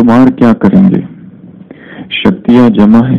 कुमार क्या करेंगे? शक्तियां जमा है,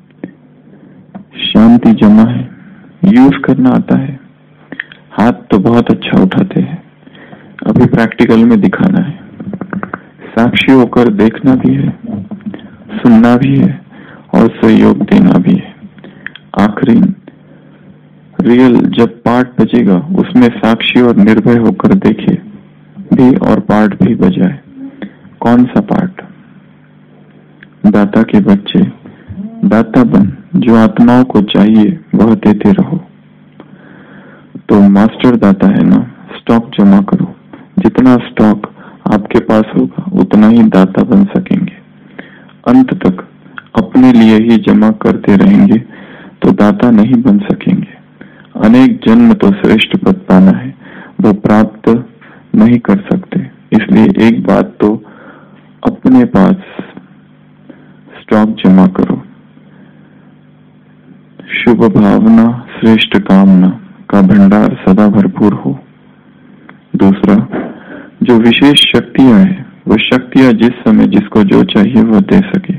शांति जमा है, यूज करना आता है, हाथ तो बहुत अच्छा उठाते हैं, अभी प्रैक्टिकल में दिखाना है। साक्षी होकर देखना भी है, सुनना भी है और सहयोग देना भी है। आखिरी रियल जब पार्ट बजेगा उसमें साक्षी और निर्भय होकर देखे भी और पार्ट भी बजाए। कौन सा पार्ट? दाता के बच्चे, दाता बन, जो आत्माओं को चाहिए वह देते रहो। तो मास्टर दाता है ना, स्टॉक जमा करो। जितना स्टॉक आपके पास होगा उतना ही दाता बन सकेंगे। अंत तक अपने लिए ही जमा करते रहेंगे तो दाता नहीं बन सकेंगे। अनेक जन्म तो श्रेष्ठ पद पाना है, वो प्राप्त नहीं कर सकते। इसलिए एक बात तो अपने पास स्टॉक जमा करो। शुभ भावना, श्रेष्ठ कामना का भंडार सदा भरपूर हो। दूसरा, जो विशेष शक्तियां हैं वो शक्तियां जिस समय जिसको जो चाहिए वह दे सके।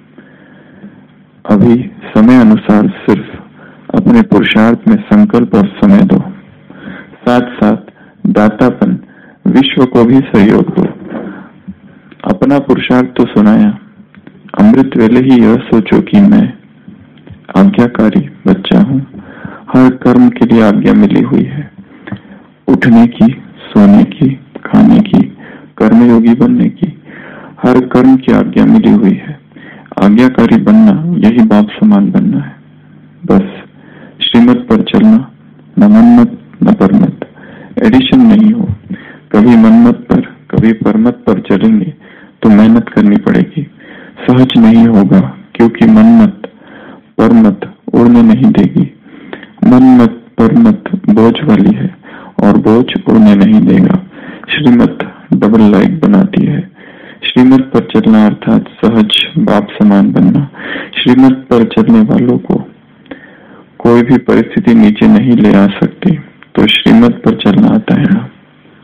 अभी समय अनुसार सिर्फ अपने पुरुषार्थ में संकल्प और समय दो, साथ साथ दातापन, विश्व को भी सहयोग दो। अपना पुरुषार्थ तो सुनाया, अमृत वेले ही यह सोचो कि मैं आज्ञाकारी बच्चा हूँ। हर कर्म के लिए आज्ञा मिली हुई है, उठने की, सोने की, खाने की, कर्मयोगी बनने की, हर कर्म की आज्ञा मिली हुई है। आज्ञाकारी बनना यही बाप समान बनना है। बस श्रीमत पर चलना, न मनमत न परमत, एडिशन नहीं हो। कभी मनमत पर कभी परमत पर चलेंगे तो मेहनत करनी पड़ेगी, सहज नहीं होगा, क्योंकि मनमत परमत उड़ने नहीं देगी। मनमत परमत बोझ वाली है और बोझ उड़ने नहीं देगा। श्रीमत डबल लाइट बनाती है। श्रीमत पर चलना अर्थात सहज बाप समान बनना। श्रीमत पर चलने वालों को कोई भी परिस्थिति नीचे नहीं ले आ सकती, तो श्रीमत पर चलना आता है ना।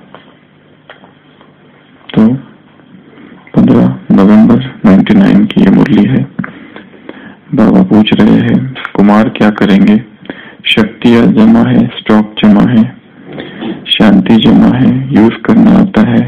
तो 15 नवंबर 99 की ये मुरली है। बाबा पूछ रहे हैं कुमार क्या करेंगे? शक्तियां जमा है, स्टॉक जमा है, शांति जमा है, यूज करना आता है,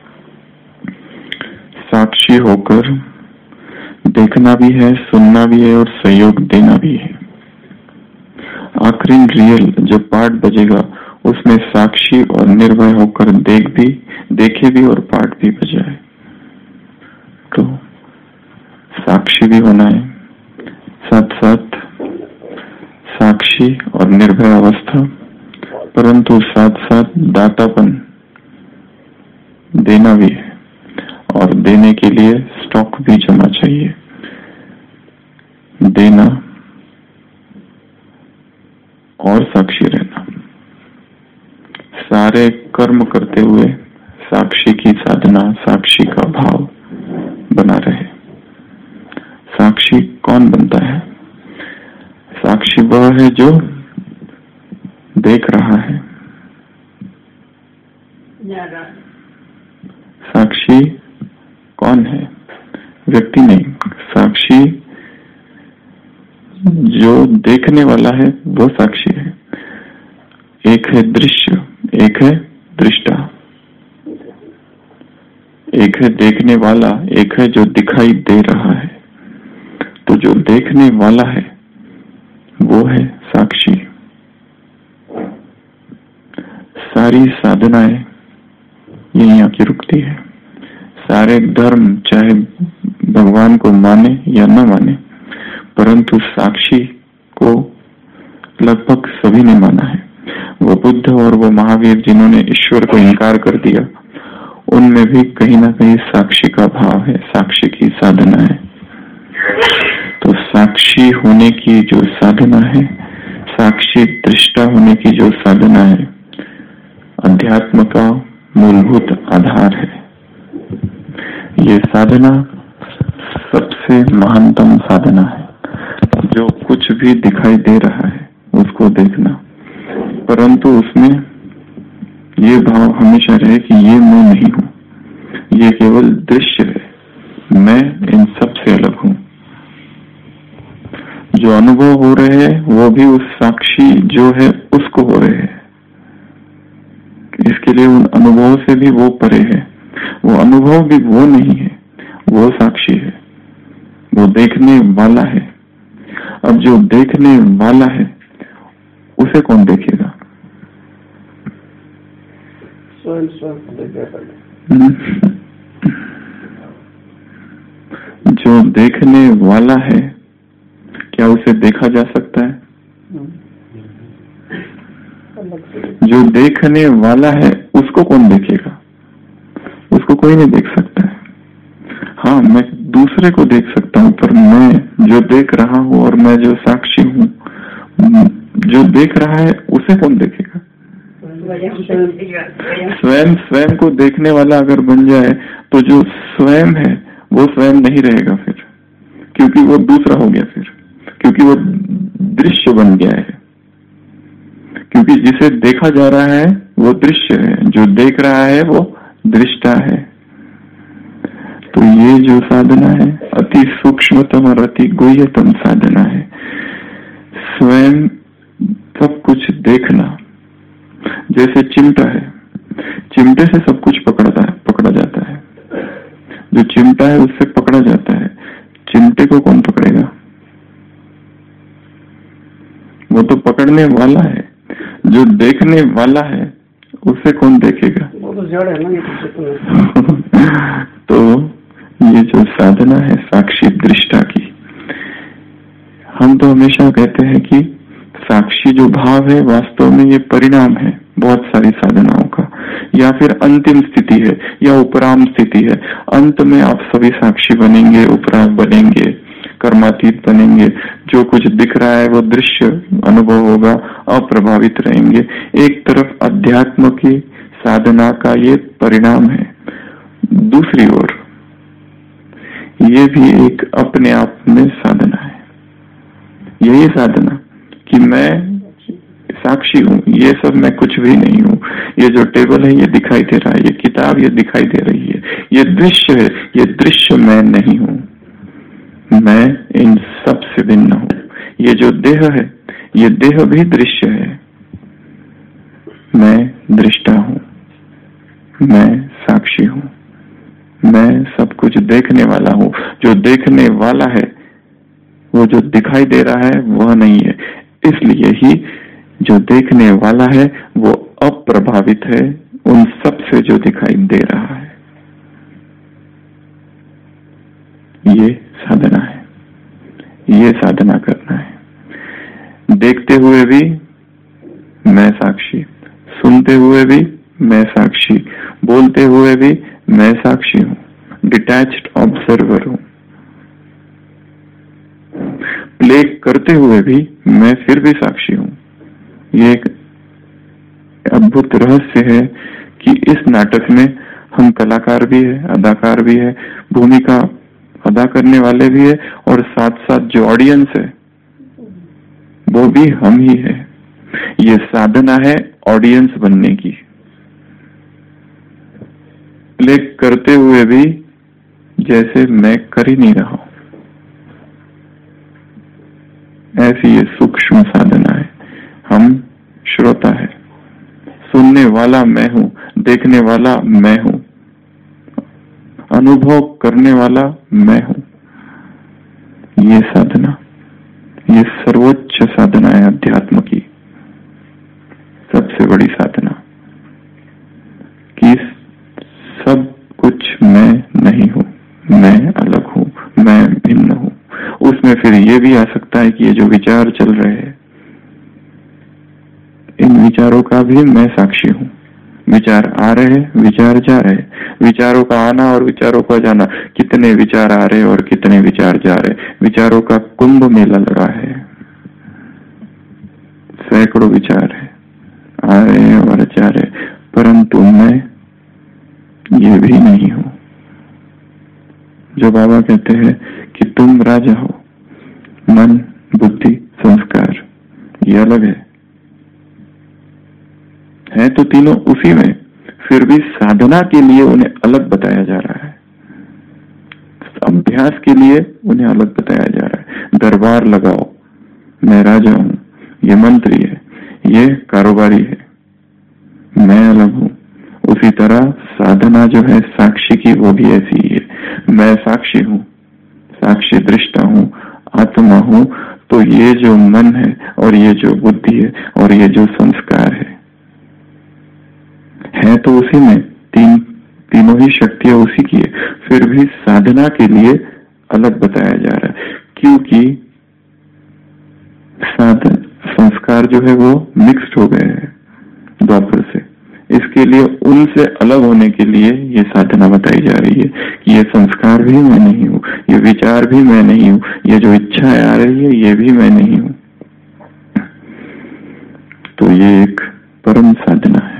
साक्षी होकर देखना भी है, सुनना भी है और सहयोग देना भी है। आखिरी रियल जब पार्ट बजेगा उसमें साक्षी और निर्भय होकर देखे भी और पार्ट भी बजाए। तो साक्षी भी होना है, साथ साथ साक्षी और निर्भय अवस्था, परंतु साथ साथ दातापन देना भी है और देने के लिए स्टॉक भी जमा चाहिए। देना और साक्षी रहना, सारे कर्म करते हुए साक्षी की साधना, साक्षी का भाव बना रहे। साक्षी कौन बनता है? साक्षी वह है जो देख रहा है। साक्षी कौन है? व्यक्ति नहीं, साक्षी जो देखने वाला है वो साक्षी है। एक है दृश्य, एक है दृष्टा, एक है देखने वाला, एक है जो दिखाई दे रहा है। तो जो देखने वाला है वो है साक्षी। सारी साधनाएं यहीं आके रुकती है। सारे धर्म चाहे भगवान को माने या न माने, परंतु साक्षी को लगभग सभी ने माना है। वो बुद्ध और वो महावीर जिन्होंने ईश्वर को इनकार कर दिया, उनमें भी कहीं ना कहीं साक्षी का भाव है, साक्षी की साधना है। तो साक्षी होने की जो साधना है, साक्षी दृष्टा होने की जो साधना है, अध्यात्म का मूलभूत आधार है। ये साधना सबसे महानतम साधना है। जो कुछ भी दिखाई दे रहा है उसको देखना, परंतु उसमें ये भाव हमेशा रहे कि ये मैं नहीं हूं, ये केवल दृश्य है, मैं इन सब से अलग हूं। जो अनुभव हो रहे हैं वो भी उस साक्षी जो है उसको हो रहे हैं। इसके लिए उन अनुभवों से भी वो परे है। वो अनुभव भी वो नहीं है, वो साक्षी है, वो देखने वाला है। अब जो देखने वाला है उसे कौन देखेगा? जो देखने वाला है क्या उसे देखा जा सकता है? जो देखने वाला है उसको कौन देखेगा? उसको कोई नहीं देख सकता है। हाँ, मैं दूसरे को देख सकता हूँ, पर मैं जो देख रहा हूँ और मैं जो साक्षी हूँ, जो देख रहा है उसे कौन देखेगा? स्वयं को देखने वाला अगर बन जाए तो जो स्वयं है वो स्वयं नहीं रहेगा फिर, क्योंकि वो दूसरा हो गया फिर, क्योंकि वो दृश्य बन गया है। क्योंकि जिसे देखा जा रहा है वो दृश्य है, जो देख रहा है वो दृष्टा है। तो ये जो साधना है अति सूक्ष्मतम और अति गुह्यतम साधना है। स्वयं सब कुछ देखना, जैसे चिमटा है, चिमटे से सब कुछ पकड़ा जाता है। जो चिमटा है उससे पकड़ा जाता है, चिमटे को कौन पकड़ेगा? वो तो पकड़ने वाला है। जो देखने वाला है उसे कौन देखेगा? वो तो जड़ है ना। तो ये जो साधना है साक्षी दृष्टा की, हम तो हमेशा कहते हैं कि साक्षी जो भाव है वास्तव में ये परिणाम है बहुत सारी साधनाओं का, या फिर अंतिम स्थिति है या उपराम स्थिति है। अंत में आप सभी साक्षी बनेंगे, उपराम बनेंगे, कर्मातीत बनेंगे। जो कुछ दिख रहा है वो दृश्य अनुभव होगा, अप्रभावित रहेंगे। एक तरफ अध्यात्म की साधना का ये परिणाम है, दूसरी ओर ये भी एक अपने आप में साधना है। यही साधना कि मैं साक्षी हूँ, ये सब मैं कुछ भी नहीं हूँ। ये जो टेबल है ये दिखाई दे रहा है, ये किताब ये दिखाई दे रही है, ये दृश्य है, ये दृश्य मैं नहीं हूँ। मैं इन सब से भिन्न हूँ। ये जो देह है ये देह भी दृश्य है। मैं दृष्टा हूँ, मैं साक्षी हूँ, मैं सब कुछ देखने वाला हूँ। जो देखने वाला है वो जो दिखाई दे रहा है वह नहीं है। इसलिए ही जो देखने वाला है वो अप्रभावित है उन सब से जो दिखाई दे रहा है। ये साधना है, ये साधना करना है। देखते हुए भी मैं साक्षी, सुनते हुए भी मैं साक्षी, बोलते हुए भी मैं साक्षी हूँ, डिटैच्ड ऑब्जर्वर हूँ। प्ले करते हुए भी मैं फिर भी साक्षी हूँ। ये एक अद्भुत रहस्य है कि इस नाटक में हम कलाकार भी है, अदाकार भी है, भूमिका अदा करने वाले भी है, और साथ साथ जो ऑडियंस है वो भी हम ही है। ये साधना है ऑडियंस बनने की। प्ले करते हुए भी जैसे मैं कर ही नहीं रहा हूं, ऐसी ये सूक्ष्म साधना है। हम श्रोता है, सुनने वाला मैं हूं, देखने वाला मैं हूं, अनुभव करने वाला मैं हूं। ये साधना, ये सर्वोच्च साधना है अध्यात्म की, सबसे बड़ी साधना, कि सब कुछ मैं नहीं हूं, मैं अलग हूं, मैं भिन्न हूं। उसमें फिर ये भी आ सकता है कि ये जो विचार चल रहे हैं, इन विचारों का भी मैं साक्षी हूं। विचार आ रहे, विचार जा रहे, विचारों का आना और विचारों का जाना, कितने विचार आ रहे और कितने विचार जा रहे, विचारों का कुंभ मेला लगा है। सैकड़ों विचार है, आ रहे और जा रहे, परंतु मैं ये भी नहीं हूं। जो बाबा कहते हैं कि तुम राजा हो, मन, बुद्धि, संस्कार, ये अलग है तो तीनों उसी में, फिर भी साधना के लिए उन्हें अलग बताया जा रहा है। अभ्यास के लिए उन्हें अलग बताया जा रहा है। दरबार लगाओ, मैं राजा हूं, ये मंत्री है, ये कारोबारी है, मैं अलग हूं। उसी तरह साधना जो है साक्षी की, वो भी ऐसी ही है। मैं साक्षी हूं, साक्षी दृष्टा हूं, आत्मा हूं। तो ये जो मन है और ये जो बुद्धि है और ये जो संस्कार है तो उसी में, तीनों ही शक्तियां उसी की है। फिर भी साधना के लिए अलग बताया जा रहा है, क्योंकि साधन संस्कार जो है वो मिक्स्ड हो गए हैं द्वापर से। इसके लिए उनसे अलग होने के लिए ये साधना बताई जा रही है कि ये संस्कार भी मैं नहीं हूँ, ये विचार भी मैं नहीं हूँ, ये जो इच्छाएं आ रही है ये भी मैं नहीं हूँ। तो ये एक परम साधना है।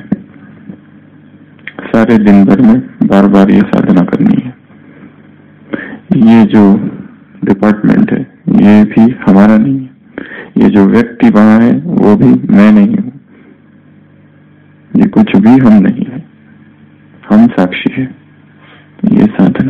सारे दिन भर में बार बार ये साधना करनी है। ये जो डिपार्टमेंट है ये भी हमारा नहीं है, ये जो व्यक्ति वहां है वो भी मैं नहीं हूं, ये कुछ भी हम नहीं है, हम साक्षी है। ये साधना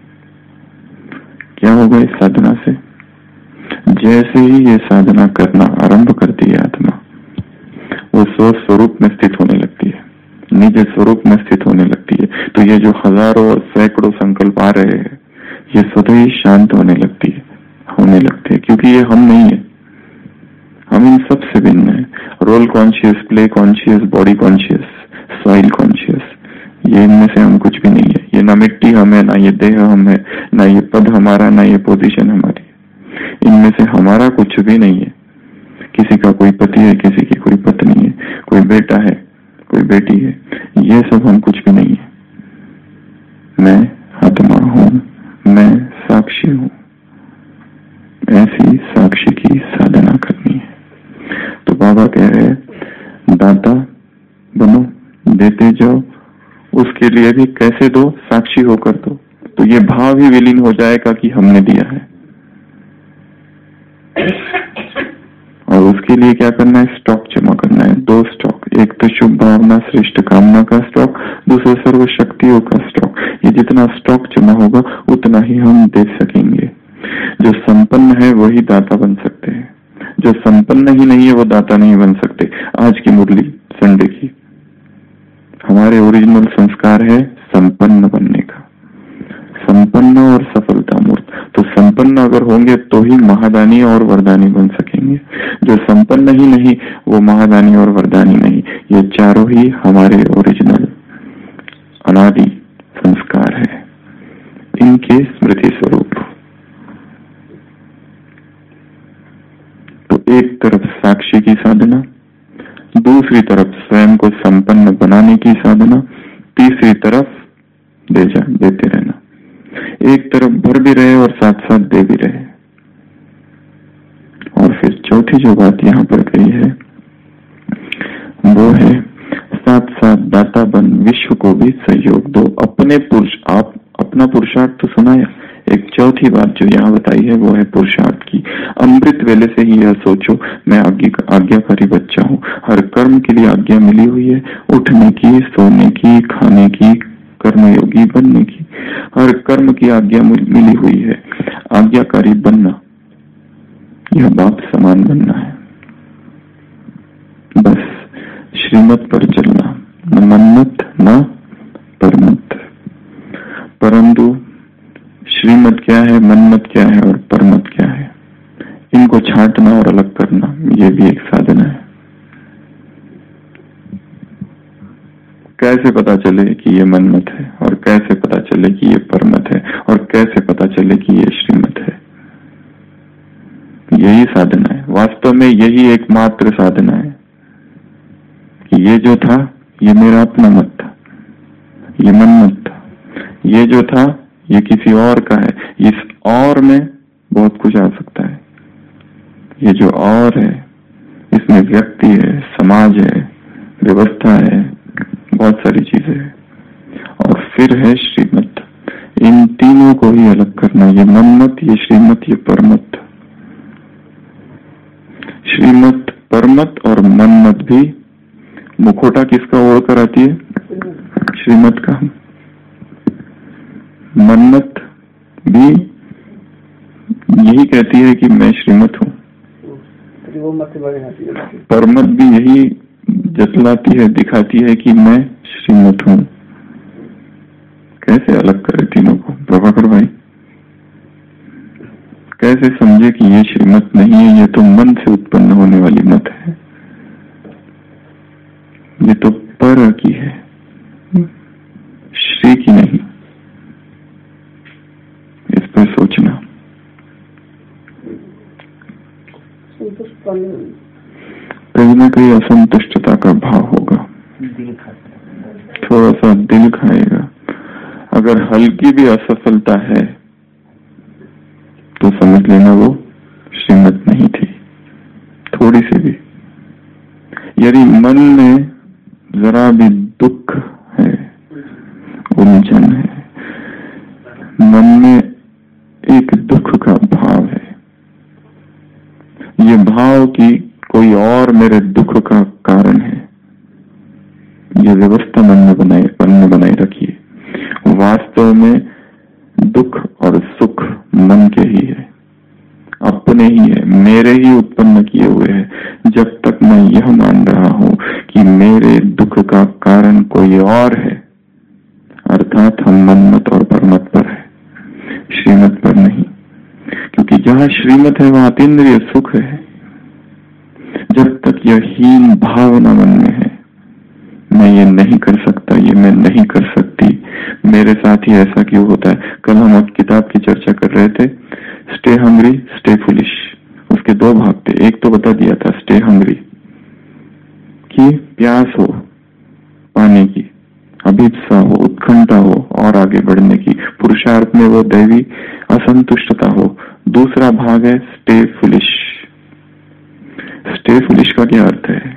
क्या होगा? इस साधना से जैसे ही ये साधना करना आरंभ करती है आत्मा, वो स्व स्वरूप में स्थित होने लगती है, निज स्वरूप में स्थित होने लगती है। तो ये जो हजारों और सैकड़ों संकल्प आ रहे हैं ये स्वतः ही शांत होने लगते हैं, क्योंकि ये हम नहीं है, हम इन सब से भिन्न है। Role conscious, play conscious, body conscious, soil conscious, ये इनमें से हम कुछ भी नहीं है। ये ना मिट्टी हम है, ना ये देह हम है, ना ये पद हमारा, ना ये पोजीशन हमारी। इनमें से हमारा कुछ भी नहीं है। किसी का कोई पति है, किसी की कोई पत्नी है, कोई बेटा है, कोई बेटी है, ये सब हम कुछ भी नहीं है। मैं आत्मा हूं, मैं साक्षी हूं। ऐसी साक्षी की साधना करनी है। तो बाबा कह रहे हैं दाता बनो, देते जाओ। उसके लिए भी कैसे दो? साक्षी होकर दो। तो ये भाव ही विलीन हो जाएगा कि हमने दिया है। और उसके लिए क्या करना है? स्टॉक जमा करना है। 2 स्टॉक, एक तो शुभ भावना श्रेष्ठ कामना का स्टॉक, दूसरा सर्व शक्तियों का स्टॉक। ये जितना स्टॉक जमा होगा उतना ही हम दे सकेंगे। जो संपन्न है वही दाता बन सकते हैं, जो संपन्न ही नहीं है वो दाता नहीं बन सकते। आज की मुरली संडे की, हमारे ओरिजिनल संस्कार है संपन्न बनने का, संपन्न और सफलता मूर्त। तो संपन्न अगर होंगे तो ही महादानी और वरदानी बन सकेंगे। जो संपन्न ही नहीं वो महादानी और वरदानी नहीं। ये चारों ही हमारे ओरिजिनल अनादि संस्कार है, इनके स्मृति स्वरूप। तो एक तरफ साक्षी की साधना, दूसरी तरफ स्वयं को संपन्न बनाने की साधना, तीसरी तरफ देते रहना। एक तरफ भर भी रहे और साथ साथ दे भी रहे। और फिर चौथी जो बात यहाँ पर कही है वो है साथ साथ दाता बन विश्व को भी सहयोग दो। अपना पुरुषार्थ तो सुनाया, एक चौथी बात जो यहाँ बताई है वो है पुरुषार्थ की। अमृत वेले से ही यह सोचो मैं आज्ञाकारी बच्चा हूँ। हर कर्म के लिए आज्ञा मिली हुई है, उठने की, सोने की, खाने की, कर्मयोगी बनने की, हर कर्म की आज्ञा मिली हुई है। आज्ञाकारी बनना, यह बाप समान बनना है। बस श्रीमत पर चलना, न मन्मत न परमत। परंतु श्रीमत क्या है, मनमत क्या है और परमत क्या है, इनको छांटना और अलग करना, ये भी एक साधना है। कैसे पता चले कि ये मनमत है और कैसे पता चले कि ये परमत है और कैसे पता चले कि ये श्रीमत है? यही साधना है। वास्तव में यही एकमात्र साधना है कि ये जो था ये मेरा अपना मत था, ये मनमत था। ये जो था ये किसी और का है। इस और में बहुत कुछ आ सकता है। ये जो और है इसमें व्यक्ति है, समाज है, व्यवस्था है, बहुत सारी चीजें हैं। और फिर है श्रीमत। इन तीनों को ही अलग करना, ये मनमत, ये श्रीमत, ये परमत। श्रीमत, परमत और मनमत भी मुखोटा किसका ओढ़ कर आती है? श्रीमत का। मनमत भी यही कहती है कि मैं श्रीमत हूँ, परमत भी यही जतलाती है, दिखाती है कि मैं श्रीमत हूँ। कैसे अलग करे तीनों को प्रभाकर भाई? कैसे समझे कि ये श्रीमत नहीं है, ये तो मन से उत्पन्न होने वाली मत है, ये तो पर की है, श्री की नहीं। इस पर सोचना। कहीं ना कहीं असंतुष्टता का भाव होगा, थोड़ा सा दिल खाएगा। अगर हल्की भी असफलता है तो समझ लेना वो श्रीमत नहीं थी, थोड़ी सी भी। यदि मन में जरा भी दुख है, उलझन है, मन में एक दुख का भाव है, ये भाव कि कोई और मेरे दुख का कारण है, ये व्यवस्था मन में बनाई रखिए। वास्तव में दुख और सुख मन के ही है, अपने ही है, मेरे ही उत्पन्न किए हुए हैं। जब तक मैं यह मान रहा हूं कि मेरे दुख का कारण कोई और है, अर्थात हम मनमत और परमत पर है, श्रीमत पर नहीं। क्योंकि जहां श्रीमत है वहां अतीन्द्रिय सुख है। जब तक यह हीन भावना मन में है, मैं ये नहीं कर सकता, ये मैं नहीं कर सकती, मेरे साथ ही ऐसा क्यों होता है। कल हम अब किताब की चर्चा कर रहे थे, स्टे हंग्री स्टे फुलिश। उसके दो भाग थे। एक तो बता दिया था स्टे हंग्री कि प्यास हो पाने की, अभिप्सा हो, उत्कंठा हो और आगे बढ़ने की, पुरुषार्थ में वो दैवी असंतुष्टता हो। दूसरा भाग है स्टे फुलिश। स्टे फुलिश का क्या अर्थ है?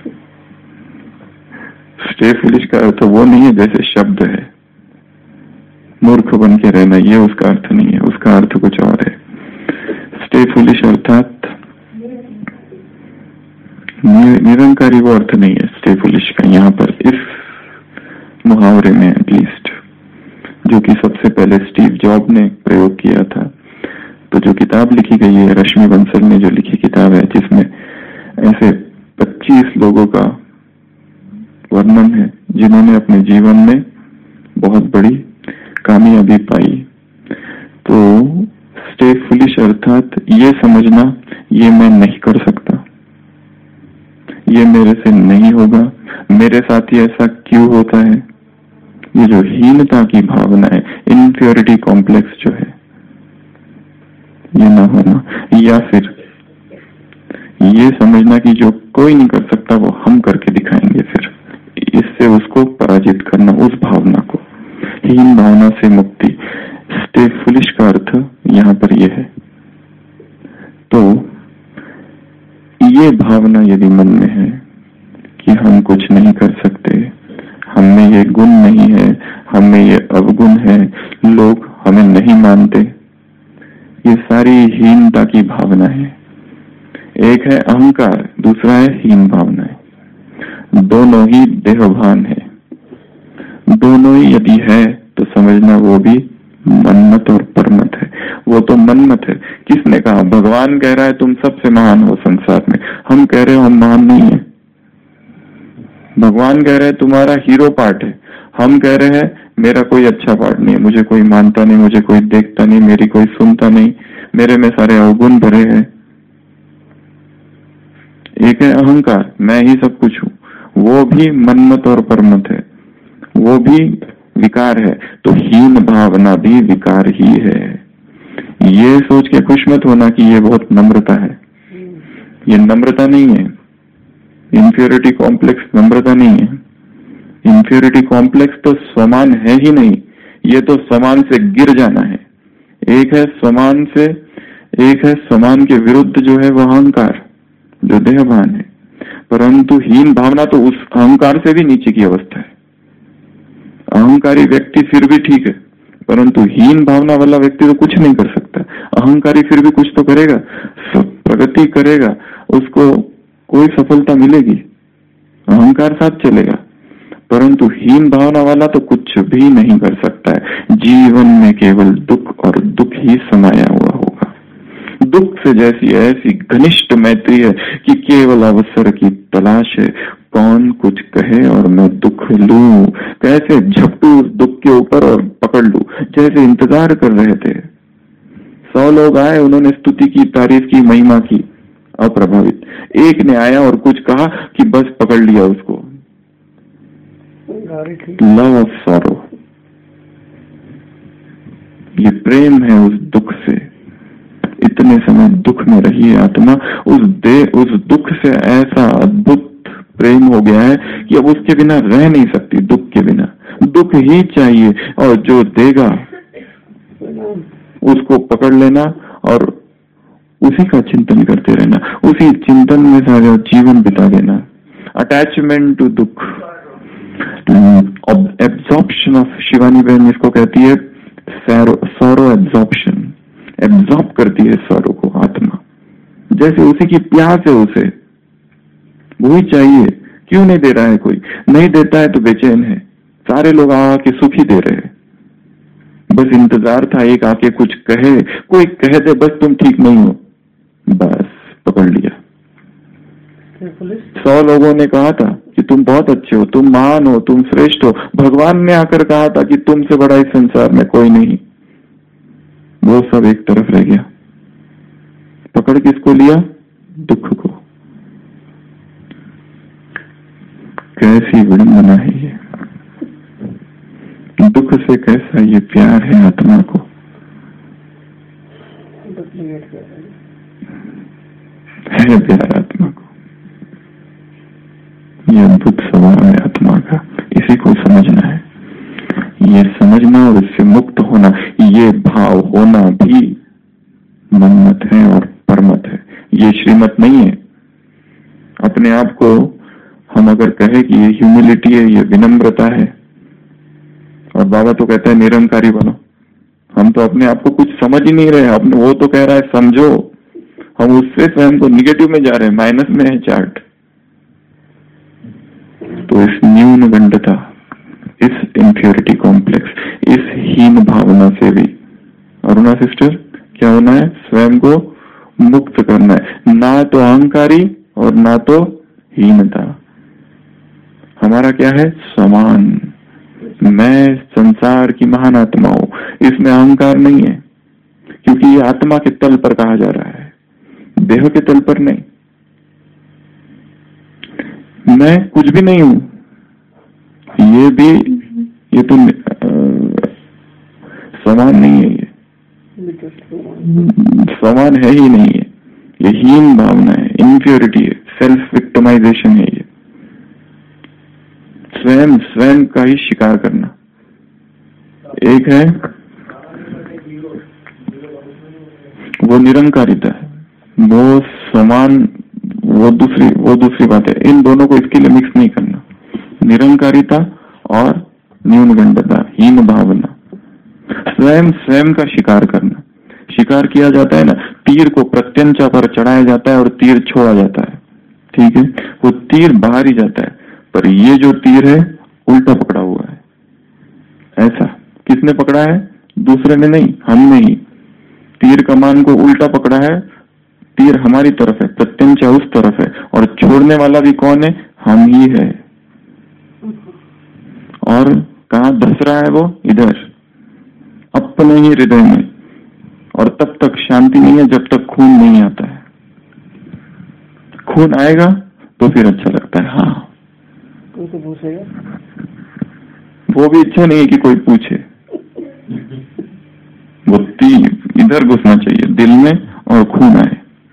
स्टे फुलिश का अर्थ वो नहीं है जैसे शब्द है मूर्ख बन के रहना, ये उसका अर्थ नहीं है, उसका अर्थ कुछ और है। स्टे फुलिश अर्थात निरंकारी वो अर्थ नहीं है स्टे फुलिश का यहाँ पर, इस मुहावरे में एटलीस्ट, जो कि सबसे पहले स्टीव जॉब ने प्रयोग किया था। तो जो किताब लिखी गई है, रश्मि बंसल ने जो लिखी किताब है, जिसमें ऐसे 25 लोगों का वर्णन है जिन्होंने अपने जीवन में बहुत बड़ी कामयाबी पाई। तो स्टे फुलिश अर्थात ये समझना ये मैं नहीं कर सकता, ये मेरे से नहीं होगा, मेरे साथ ही ऐसा क्यों होता है। ये जो हीनता की भावना है, इन्फीरियरिटी कॉम्प्लेक्स जो है, ये ना होना, या फिर ये समझना कि जो कोई नहीं कर सकता वो हम करके दिखाएंगे, फिर इससे उसको पराजित करना, उस भावना को। हीन भावना से मुक्ति, स्टे फुलिश का अर्थ यहाँ पर यह है। तो ये भावना यदि मन में है कि हम कुछ नहीं कर सकते, हमें ये गुण नहीं है, हमें ये अवगुण है, लोग हमें नहीं मानते, ये सारी हीनता की भावना है। एक है अहंकार, दूसरा है हीन भावना है। दोनों ही देहभान है, दोनों ही यदि है तो समझना वो भी मनमत और परमत है। वो तो मनमत है। किसने कहा? भगवान कह रहा है तुम सबसे महान हो संसार में, हम कह रहे हो हम महान नहीं है। भगवान कह रहे हैं तुम्हारा हीरो पार्ट है, हम कह रहे हैं मेरा कोई अच्छा पार्ट नहीं है, मुझे कोई मानता नहीं, मुझे कोई देखता नहीं, मेरी कोई सुनता नहीं, मेरे में सारे अवगुण भरे हैं। एक है अहंकार, मैं ही सब कुछ हूं, वो भी मनमत और परमत है, वो भी विकार है। तो हीन भावना भी विकार ही है। ये सोच के खुश मत होना कि ये बहुत नम्रता है, ये नम्रता नहीं है। इंफीरियरिटी कॉम्प्लेक्स नम्रता नहीं है। इंफीरियरिटी कॉम्प्लेक्स तो स्वमान है ही नहीं, ये तो स्वमान से गिर जाना है। एक है स्वमान से, एक है स्वमान के विरुद्ध जो है वह अहंकार, जो देहभान है। परंतु हीन भावना तो उस अहंकार से भी नीचे की अवस्था है। अहंकारी व्यक्ति फिर भी ठीक है, परंतु हीन भावना वाला व्यक्ति तो कुछ नहीं कर सकता। अहंकारी फिर भी कुछ तो करेगा, प्रगति करेगा, उसको कोई सफलता मिलेगी, अहंकार साथ चलेगा। परंतु हीन भावना वाला तो कुछ भी नहीं कर सकता है। जीवन में केवल दुख और दुख ही समाया हुआ होगा। दुख से जैसी ऐसी घनिष्ठ मैत्री है कि केवल अवसर की तलाश है, कौन कुछ कहे और मैं दुख लूं, कैसे झपटू दुख के ऊपर और पकड़ लूं। जैसे इंतजार कर रहे थे, 100 लोग आए, उन्होंने स्तुति की, तारीफ की, महिमा की, अप्रभावित। एक ने आया और कुछ कहा कि बस पकड़ लिया उसको। लव ऑफ सॉरो, ये प्रेम है उस दुख से। इतने समय दुख में रही है आत्मा, उस दुख से ऐसा अद्भुत प्रेम हो गया है कि अब उसके बिना रह नहीं सकती। दुख के बिना दुख ही चाहिए, और जो देगा उसको पकड़ लेना और उसी का चिंतन करते रहना, उसी चिंतन में सारा जीवन बिता देना। अटैचमेंट टू दुख, एब्जॉर्प्शन ऑफ, शिवानी बहन इसको कहती है सॉरो एब्जॉर्प्शन। एब्जॉर्ब करती है सॉरो को आत्मा, जैसे उसी की प्यास है, उसे वही चाहिए। क्यों नहीं दे रहा है? कोई नहीं देता है तो बेचैन है। सारे लोग आके सुख ही दे रहे हैं, बस इंतजार था एक आके कुछ कहे, कोई कह दे बस तुम ठीक नहीं हो, बस पकड़ लिया। 100 लोगों ने कहा था कि तुम बहुत अच्छे हो, तुम महान हो, तुम श्रेष्ठ हो। भगवान ने आकर कहा था कि तुमसे बड़ा इस संसार में कोई नहीं। वो सब एक तरफ रह गया। पकड़ किसको लिया? दुख को। कैसी विडंबना है ये! दुख से कैसा ये प्यार है आत्मा को। है प्यार आत्मा को, ये अद्भुत स्वभाव है आत्मा का। इसी को समझना है, ये समझना और इससे मुक्त होना। ये भाव होना भी मनमत है और परमत है, ये श्रीमत नहीं है। अपने आप को हम अगर कहें कि ये ह्यूमिलिटी है, ये विनम्रता है, और बाबा तो कहता है निरंकारी बनो, हम तो अपने आप को कुछ समझ ही नहीं रहे। अपने वो तो कह रहा है समझो, हम उससे स्वयं को निगेटिव में जा रहे हैं, माइनस में है चार्ट। तो इस न्यून गंडता, इस इंफ्योरिटी कॉम्प्लेक्स, इस हीन भावना से भी अरुणा सिस्टर क्या होना है? स्वयं को मुक्त करना है, ना तो अहंकारी और ना तो हीनता। हमारा क्या है? समान। मैं संसार की महान आत्मा हूं, इसमें अहंकार नहीं है, क्योंकि ये आत्मा के तल पर कहा जा रहा है, देह के तल पर नहीं। मैं कुछ भी नहीं हूं, ये तो समान नहीं है, ये समान है ही नहीं है। ये हीन भावना है, इंफ्योरिटी है, सेल्फ विक्टिमाइजेशन है। ये स्वयं का ही शिकार करना। एक है वो निरंकारिता है, वो समान, वो दूसरी बात है। इन दोनों को इसके लिए मिक्स नहीं करना। निरंकारिता और न्यूनगंडता, हीन भावना, स्वयं का शिकार करना। शिकार किया जाता है ना, तीर को प्रत्यंचा पर चढ़ाया जाता है और तीर छोड़ा जाता है, ठीक है? वो तीर बाहर ही जाता है, पर ये जो तीर है उल्टा पकड़ा हुआ है। ऐसा किसने पकड़ा है? दूसरे ने नहीं, हमने ही। तीर कमान को उल्टा पकड़ा है, तीर हमारी तरफ है, प्रत्यंचा उस तरफ है, और छोड़ने वाला भी कौन है? हम ही है। और कहाँ धस रहा है वो? इधर, अपने ही हृदय में। और तब तक शांति नहीं है जब तक खून नहीं आता है। खून आएगा तो फिर अच्छा लगता है। हाँ, कोई तो पूछेगा, वो भी इच्छा नहीं है कि कोई पूछे। वो तीर इधर घुसना चाहिए दिल में और खून आए।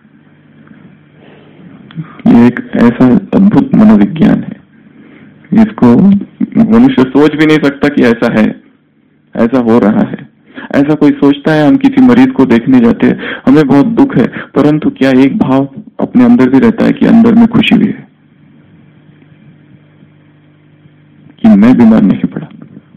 ये एक ऐसा अद्भुत मनोविज्ञान है, इसको मनुष्य सोच भी नहीं सकता कि ऐसा है, ऐसा हो रहा है। ऐसा कोई सोचता है? हम किसी मरीज को देखने जाते हैं, हमें बहुत दुख है, परंतु क्या एक भाव अपने अंदर भी रहता है कि अंदर में खुशी भी है कि मैं बीमार नहीं पड़ा।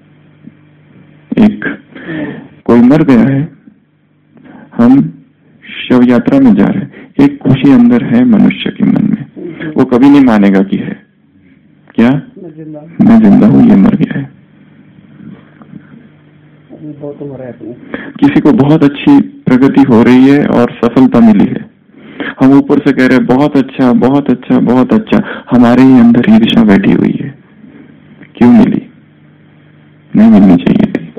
एक कोई मर गया है, हम शव यात्रा में जा रहे हैं, एक खुशी अंदर है मनुष्य के मन में। वो कभी नहीं मानेगा कि है क्या, मैं जिंदा हूं, ये मर गया है। किसी को बहुत अच्छी प्रगति हो रही है और सफलता मिली है, हम ऊपर से कह रहे हैं बहुत अच्छा बहुत अच्छा बहुत अच्छा, हमारे ही अंदर ईर्ष्या बैठी हुई है। क्यों मिली? नहीं मिलनी चाहिए थी।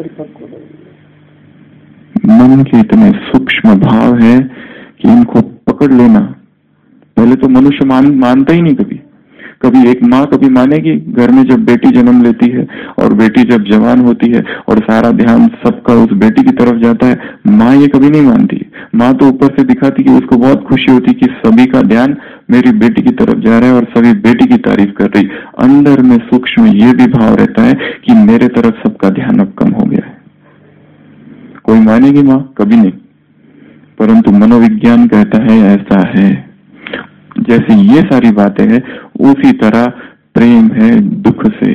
मन के इतने सूक्ष्म भाव है कि इनको पकड़ लेना। पहले तो मनुष्य मानता ही नहीं। कभी एक माँ कभी मानेगी घर में जब बेटी जन्म लेती है और बेटी जब जवान होती है और सारा ध्यान सबका उस बेटी की तरफ जाता है, माँ ये कभी नहीं मानती। माँ तो ऊपर से दिखाती कि उसको बहुत खुशी होती कि सभी का ध्यान मेरी बेटी की तरफ जा रहा है और सभी बेटी की तारीफ कर रही। अंदर में सूक्ष्म ये भी भाव रहता है कि मेरे तरफ सबका ध्यान अब कम हो गया है। कोई मानेगी माँ? कभी नहीं। परंतु मनोविज्ञान कहता है ऐसा है। जैसे ये सारी बातें हैं उसी तरह प्रेम है दुख से।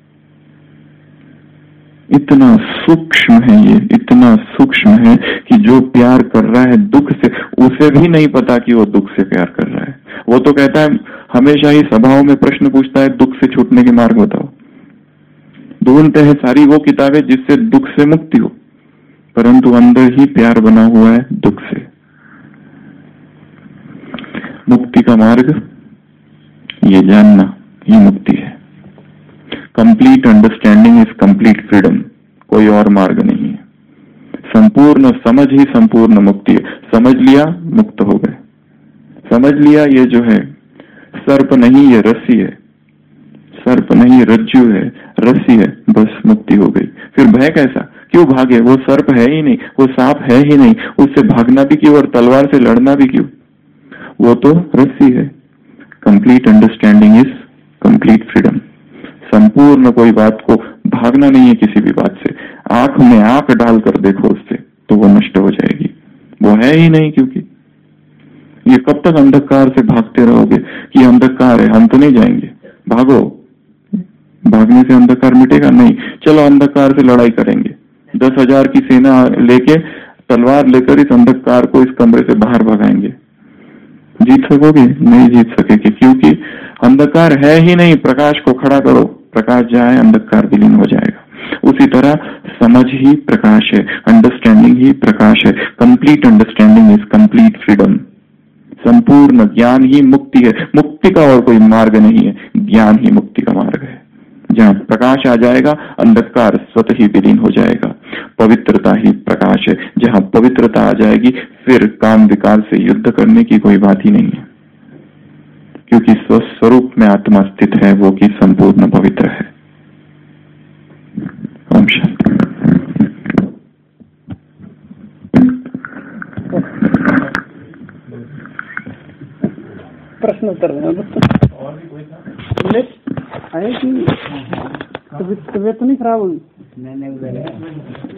इतना सूक्ष्म है ये, इतना सूक्ष्म है कि जो प्यार कर रहा है दुख से, उसे भी नहीं पता कि वो दुख से प्यार कर रहा है। वो तो कहता है, हमेशा ही सभाओं में प्रश्न पूछता है, दुख से छूटने के मार्ग बताओ। ढूंढते हैं सारी वो किताबें जिससे दुख से मुक्ति हो, परंतु अंदर ही प्यार बना हुआ है दुख से। मुक्ति का मार्ग ये जानना ही मुक्ति है। Complete understanding is complete freedom. कोई और मार्ग नहीं है। संपूर्ण समझ ही संपूर्ण मुक्ति है। समझ लिया, मुक्त हो गए। समझ लिया ये जो है सर्प नहीं, ये रस्सी है। सर्प नहीं, रज्जु है, रस्सी है, बस मुक्ति हो गई। फिर भय कैसा? क्यों भागे? वो सर्प है ही नहीं, वो सांप है ही नहीं, उससे भागना भी क्यों और तलवार से लड़ना भी क्यों? वो तो रस्सी है। Complete understanding is complete freedom. संपूर्ण कोई बात को भागना नहीं है किसी भी बात से। आंख में आंख डालकर देखो उससे तो वो नष्ट हो जाएगी। वो है ही नहीं। क्योंकि ये कब तक अंधकार से भागते रहोगे कि अंधकार है, हम तो नहीं जाएंगे। भागो। भागने से अंधकार मिटेगा नहीं। चलो अंधकार से लड़ाई करेंगे। 10,000 की सेना लेके, तलवार लेकर इस अंधकार को इस कमरे से बाहर भगाएंगे। जीत सकोगे? नहीं जीत सकेगी, क्योंकि अंधकार है ही नहीं। प्रकाश को खड़ा करो, प्रकाश जाए, अंधकार विलीन हो जाएगा। उसी तरह समझ ही प्रकाश है, अंडरस्टैंडिंग ही प्रकाश है। Complete understanding is complete freedom. संपूर्ण ज्ञान ही मुक्ति है। मुक्ति का और कोई मार्ग नहीं है, ज्ञान ही मुक्ति का मार्ग है। जहाँ प्रकाश आ जाएगा, अंधकार स्वतः ही विलीन हो जाएगा। पवित्रता ही प्रकाश है। जहाँ पवित्रता आ जाएगी, फिर काम विकार से युद्ध करने की कोई बात ही नहीं है, क्योंकि स्वस्वरूप में आत्मा स्थित है, वो की संपूर्ण पवित्र है। ओम शांति। प्रश्न उत्तर तबियत तो नहीं खराब हुई? नहीं